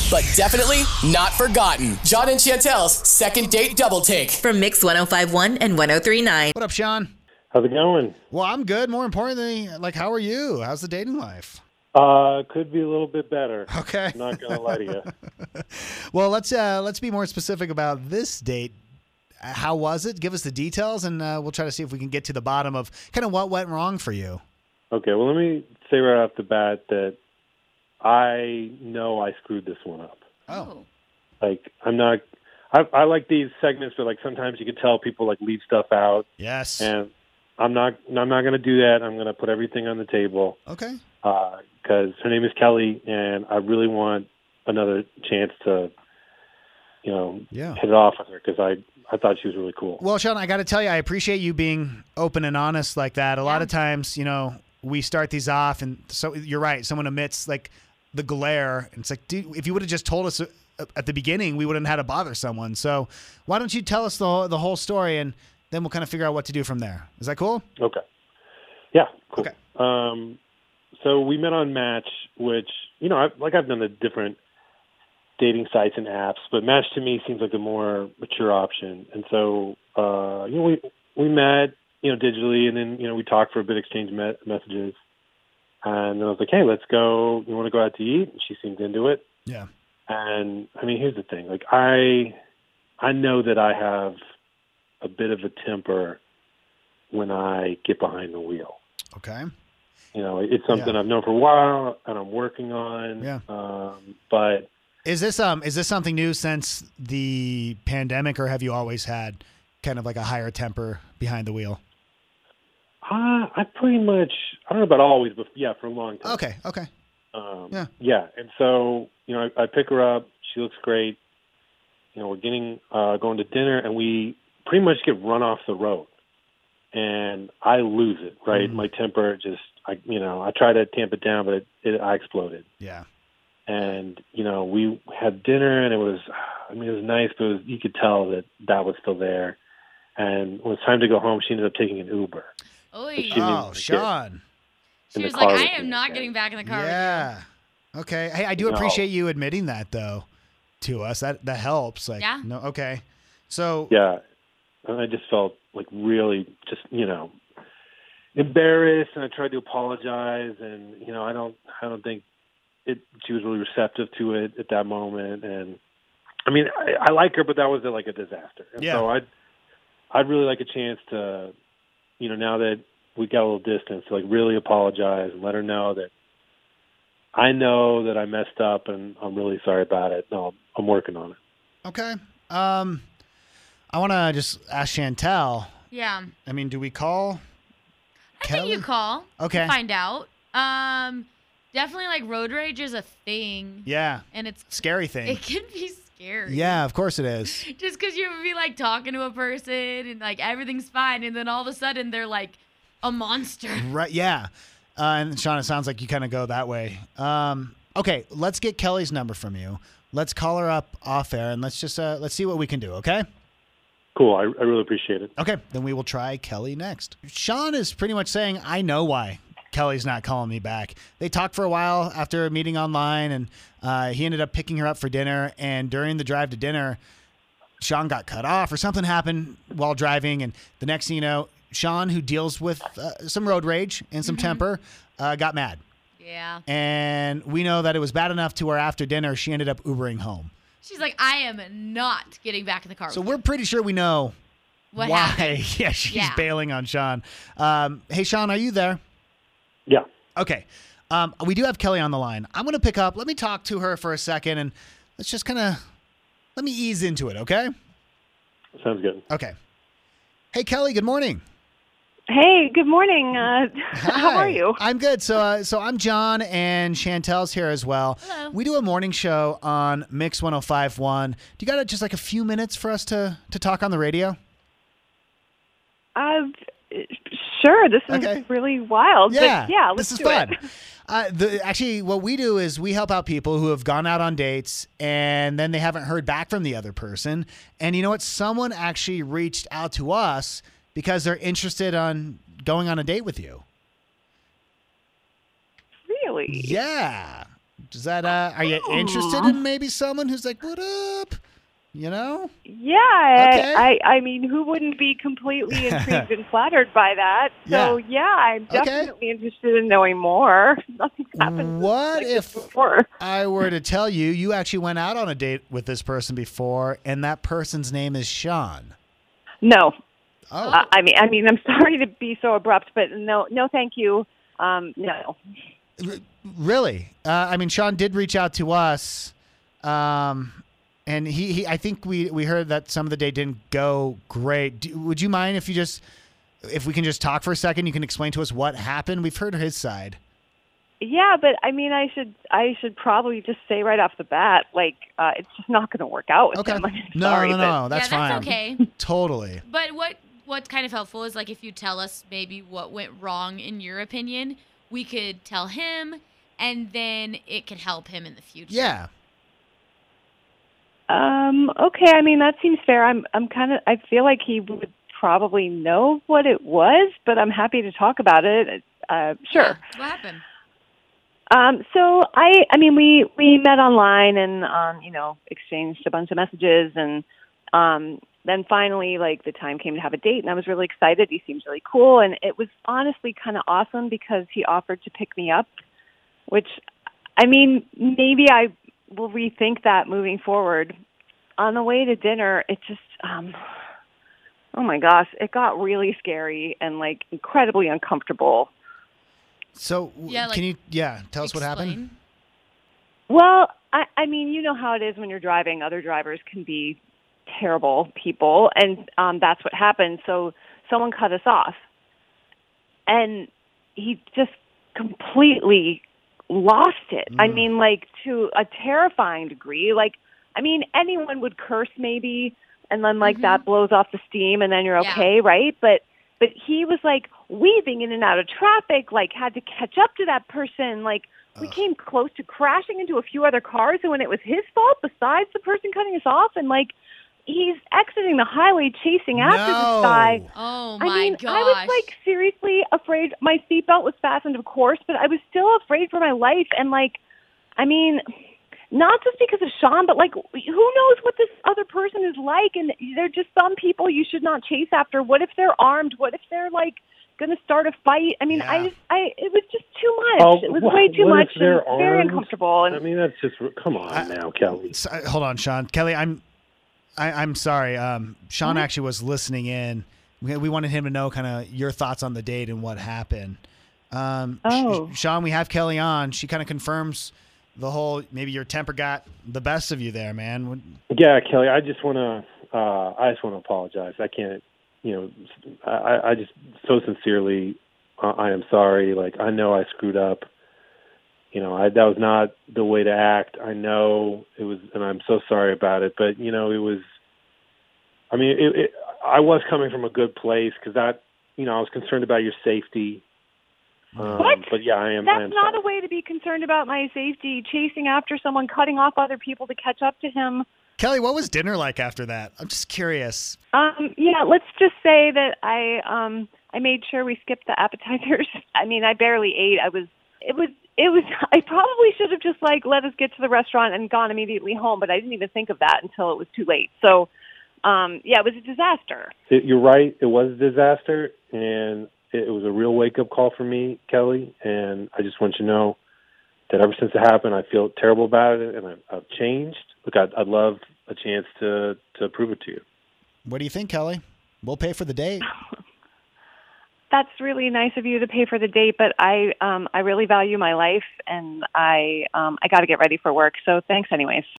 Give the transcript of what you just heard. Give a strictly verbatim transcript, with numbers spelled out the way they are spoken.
but definitely not forgotten. John and Chantel's Second Date Double Take. From Mix one oh five point one and one oh three point nine. What up, Sean? How's it going? Well, I'm good. More importantly, like, how are you? How's the dating life? Uh, could be a little bit better. Okay. I'm not gonna lie to you. Well, let's uh, let's be more specific about this date. How was it? Give us the details, and uh, we'll try to see if we can get to the bottom of kind of what went wrong for you. Okay, well, let me say right off the bat that I know I screwed this one up. Oh. Like, I'm not. I, I like these segments where, like, sometimes you can tell people like leave stuff out. Yes. And I'm not. I'm not going to do that. I'm going to put everything on the table. Okay. Because uh, her name is Kelly, and I really want another chance to, you know, Yeah. hit it off with her because I. I thought she was really cool. Well, Sean, I got to tell you, I appreciate you being open and honest like that. A lot of times, you know, we start these off, and so you're right. Someone emits like the glare, and it's like, dude, if you would have just told us at the beginning, we wouldn't have had to bother someone. So why don't you tell us the whole, the whole story, and then we'll kind of figure out what to do from there. Is that cool? Okay. Yeah. Cool. Okay. Um, so we met on Match, which, you know, I've, like I've done the different dating sites and apps, but Match to me seems like a more mature option. And so, uh, you know, we we met, you know, digitally, and then, you know, we talked for a bit, exchanged me- messages. And then I was like, hey, let's go. You want to go out to eat? And she seemed into it. Yeah. And, I mean, here's the thing. Like, I I know that I have a bit of a temper when I get behind the wheel. Okay. You know, it's something Yeah. I've known for a while and I'm working on. Yeah. Um, but Is this um is this something new since the pandemic, or have you always had kind of like a higher temper behind the wheel? uh, I pretty much, I don't know about always, but yeah, for a long time. Okay. Okay. Um, Yeah. Yeah. And so, you know, I, I pick her up. She looks great. You know, we're getting, uh, going to dinner, and we pretty much get run off the road. And I lose it, right? Mhm. My temper just, I, you know, I try to tamp it down, but it, it, I exploded. Yeah. And, you know, we had dinner, and it was, I mean, it was nice, but it was, you could tell that that was still there. And when it was time to go home, she ended up taking an Uber. Oy. She didn't Oh, even get Sean. She in the was like, car I with am me not again. getting back in the car Yeah. Okay. Hey, I do No. appreciate you admitting that though to us. That that helps. Like, Yeah. no. Okay. So Yeah. And I just felt like really just, you know, embarrassed, and I tried to apologize, and, you know, I don't, I don't think it, she was really receptive to it at that moment. And I mean, I, I like her, but that was like a disaster. And Yeah. so I'd, I'd really like a chance to, you know, now that we got a little distance, to like really apologize and let her know that I know that I messed up and I'm really sorry about it. No, I'm working on it. okay. Um, I want to just ask Chantel. Yeah. I mean, do we call? I Kelly? think you call. Okay. And find out. Um, definitely like road rage is a thing. Yeah. And it's Scary thing. it can be scary. Yeah, of course it is. Just because you would be like talking to a person and like everything's fine, and then all of a sudden they're like a monster. Right. Yeah. Uh, and Sean, it sounds like you kind of go that way. Um, okay, let's get Kelly's number from you. Let's call her up off air, and let's just uh, let's see what we can do. Okay. Cool. I, I really appreciate it. Okay. Then we will try Kelly next. Sean is pretty much saying, I know why Kelly's not calling me back. They talked for a while after a meeting online, and uh, he ended up picking her up for dinner. And during the drive to dinner, Sean got cut off, or something happened while driving. And the next thing you know, Sean, who deals with uh, some road rage and some temper, uh, got mad. Yeah. And we know that it was bad enough to where after dinner, she ended up Ubering home. She's like, I am not getting back in the car So with we're pretty sure we know What why happened? yeah, she's Yeah. bailing on Sean. Um, hey, Sean, are you there? Yeah. Okay. Um, we do have Kelly on the line. I'm going to pick up. Let me talk to her for a second, and let's just kind of let me ease into it, okay? Sounds good. Okay. Hey, Kelly, good morning. Hey, good morning. Uh, how Hi. are you? I'm good. So, uh, so I'm John, and Chantel's here as well. Hello. We do a morning show on Mix one oh five point one. Do you got just like a few minutes for us to to talk on the radio? Uh, sure. This is Okay. really wild. Yeah, But yeah, let's this is do fun. it. Uh, the, actually, what we do is we help out people who have gone out on dates and then they haven't heard back from the other person. And you know what? Someone actually reached out to us because they're interested on going on a date with you. Really? Yeah. Does that? Uh, are you interested in maybe someone who's like, what up? You know? Yeah, Okay. I, I I mean, who wouldn't be completely intrigued and flattered by that? So Yeah. yeah, I'm Okay. definitely interested in knowing more. Nothing's happened What like this if before. I were to tell you you actually went out on a date with this person before, and that person's name is Sean? No, Oh, uh, I mean, I mean, I'm sorry to be so abrupt, but no, no, thank you. Um, no. really? Uh, I mean, Sean did reach out to us, um, and he, he, I think we we heard that some of the date didn't go great. Do, would you mind if you just, if we can just talk for a second? You can explain to us what happened. We've heard his side. Yeah, but I mean, I should, I should probably just say right off the bat, like, uh, it's just not going to work out with Okay. him. I'm No, sorry, no, but- no, that's yeah, fine. that's okay. Totally. But what what's kind of helpful is like if you tell us maybe what went wrong in your opinion, we could tell him, and then it could help him in the future. Yeah. Um, okay, I mean, that seems fair. I'm, I'm kind of, I feel like he would probably know what it was, but I'm happy to talk about it. Uh, sure. Yeah, what happened? Um, so I, I mean, we, we met online and, um, you know, exchanged a bunch of messages, and, um, then finally, like, the time came to have a date, and I was really excited. He seems really cool, and it was honestly kind of awesome because he offered to pick me up, which, I mean, maybe I will rethink that moving forward. On the way to dinner, it just, um, oh my gosh, it got really scary and, like, incredibly uncomfortable. So w- Yeah, like, can you, yeah, tell us what happened? Explain. Well, I, I mean, you know how it is when you're driving. Other drivers can be terrible people, and um, that's what happened. So someone cut us off, and he just completely lost it. I mean, like, to a terrifying degree. Like, I mean, anyone would curse maybe, and then, like, that blows off the steam, and then you're Yeah. okay, right? But but he was, like, weaving in and out of traffic, like, had to catch up to that person, like, we came close to crashing into a few other cars, and when it was his fault besides the person cutting us off, and, like, he's exiting the highway chasing after No. this guy. Oh my I mean, gosh. I was, like, seriously afraid. My seatbelt was fastened, of course, but I was still afraid for my life, and, like, I mean, not just because of Sean, but, like, who knows what this other person is like, and they're just some people you should not chase after. What if they're armed? What if they're, like, going to start a fight? I mean, Yeah. I just, I, it was just too much. Oh, it was what- way too what much if they're and very armed? uncomfortable. And I mean, that's just come on I- now, Kelly. So, uh, hold on, Sean. Kelly, I'm, I, I'm sorry. Um, Sean actually was listening in. We, we wanted him to know kind of your thoughts on the date and what happened. Um, Sh- Oh. Sean, we have Kelly on. She kind of confirms the whole. Maybe your temper got the best of you there, man. What- Yeah, Kelly, I just want to, uh, I just want to apologize. I can't, you know, I, I just so sincerely, uh, I am sorry. Like, I know I screwed up. You know, I, that was not the way to act. I know it was, and I'm so sorry about it. But you know, it was. I mean, it, it, I was coming from a good place because that, you know, I was concerned about your safety. Um, What? But yeah, I am. I that's am not sorry. a way to be concerned about my safety, chasing after someone, cutting off other people to catch up to him. Kelly, what was dinner like after that? I'm just curious. Um, yeah, let's just say that I um I made sure we skipped the appetizers. I mean, I barely ate. I was it was it was I probably should have just like let us get to the restaurant and gone immediately home, but I didn't even think of that until it was too late. So, um yeah, it was a disaster. It, you're right. It was a disaster, and it, it was a real wake-up call for me, Kelly. And I just want you to know that ever since it happened, I feel terrible about it, and I've, I've changed. Look, I'd, I'd love a chance to, to prove it to you. What do you think, Kelly? We'll pay for the date. That's really nice of you to pay for the date, but I um I really value my life, and I um I got to get ready for work. So thanks anyways.